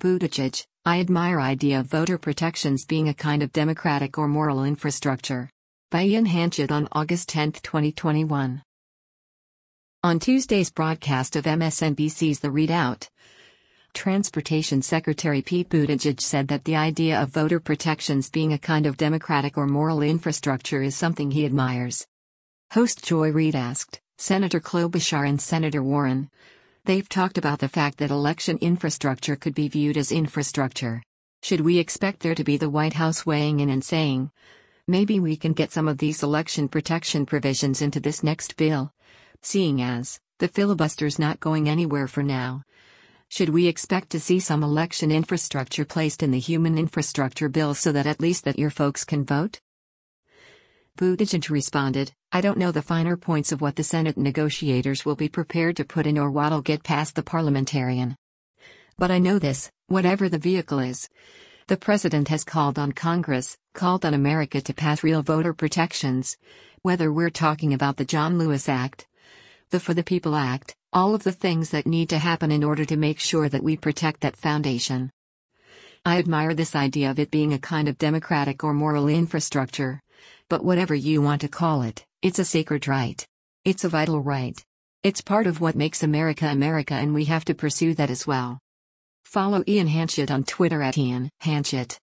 Buttigieg, I admire idea of voter protections being a kind of democratic or moral infrastructure. By Ian Hanchett on August 10, 2021. On Tuesday's broadcast of MSNBC's The Readout, Transportation Secretary Pete Buttigieg said that the idea of voter protections being a kind of democratic or moral infrastructure is something he admires. Host Joy Reid asked Senator Klobuchar and Senator Warren. They've talked about the fact that election infrastructure could be viewed as infrastructure. Should we expect there to be the White House weighing in and saying, maybe we can get some of these election protection provisions into this next bill? Seeing as the filibuster's not going anywhere for now, should we expect to see some election infrastructure placed in the human infrastructure bill so that at least that your folks can vote? Buttigieg responded, I don't know the finer points of what the Senate negotiators will be prepared to put in or what'll get past the parliamentarian. But I know this, whatever the vehicle is, the president has called on Congress, called on America to pass real voter protections, whether we're talking about the John Lewis Act, the For the People Act, all of the things that need to happen in order to make sure that we protect that foundation. I admire this idea of it being a kind of democratic or moral infrastructure, but whatever you want to call it, it's a sacred right. It's a vital right. It's part of what makes America America, and we have to pursue that as well. Follow Ian Hanchett on Twitter @Ian Hanchett.